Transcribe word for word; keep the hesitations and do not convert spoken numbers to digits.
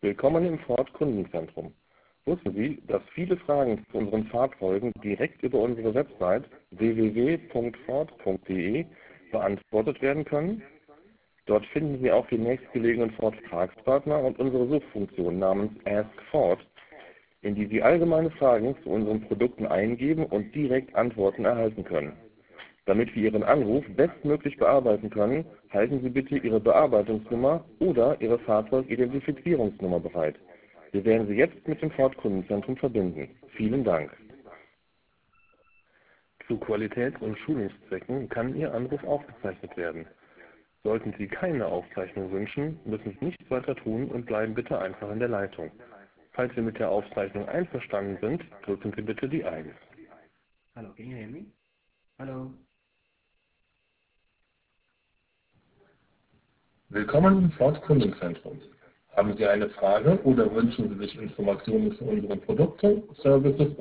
Willkommen im Ford Kundenzentrum. Wussten Sie, dass viele Fragen zu unseren Fahrzeugen direkt über unsere Website w w w punkt ford punkt de beantwortet werden können? Dort finden Sie auch den nächstgelegenen Ford-Vertragspartner und unsere Suchfunktion namens Ask Ford, in die Sie allgemeine Fragen zu unseren Produkten eingeben und direkt Antworten erhalten können. Damit wir Ihren Anruf bestmöglich bearbeiten können, halten Sie bitte Ihre Bearbeitungsnummer oder Ihre Fahrzeugidentifizierungsnummer bereit. Wir werden Sie jetzt mit dem Ford Kundenzentrum verbinden. Vielen Dank. Zu Qualitäts- und Schulungszwecken kann Ihr Anruf aufgezeichnet werden. Sollten Sie keine Aufzeichnung wünschen, müssen Sie nichts weiter tun und bleiben bitte einfach in der Leitung. Falls Sie mit der Aufzeichnung einverstanden sind, drücken Sie bitte die eins. Hello, can you hear me? Hello. Willkommen im Ford Kundenzentrum. Haben Sie eine Frage oder wünschen Sie sich Informationen zu unseren Produkten, Services